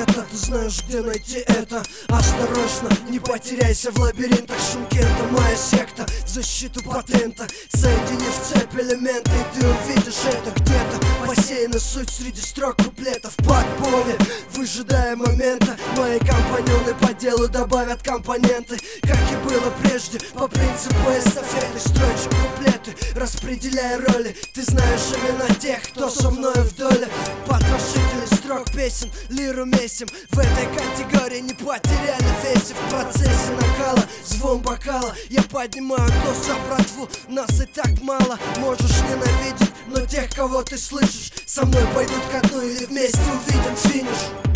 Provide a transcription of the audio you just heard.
это. Ты знаешь, где найти это. Осторожно, не потеряйся в лабиринтах Шымкента. Моя секта в защиту патента. Соединив цепь элементы, и ты увидишь это где-то. Посеяна суть среди строк куплетов. Подполье, выжидая момента. Мои компаньоны по делу добавят компоненты. Как и было прежде, по принципу эстафеты. Строчек куплеты, распределяя роли. Ты знаешь имена тех, кто со мною в доле. Потрошители строк песен, лиру месим. В этой категории не потеряли весе. В процессе накала, звон бокала. Я поднимаю тост за братву, нас и так мало. Можешь ненавидеть, но тех, кого ты слышишь, со мной пойдут ко дну или вместе увидим финиш.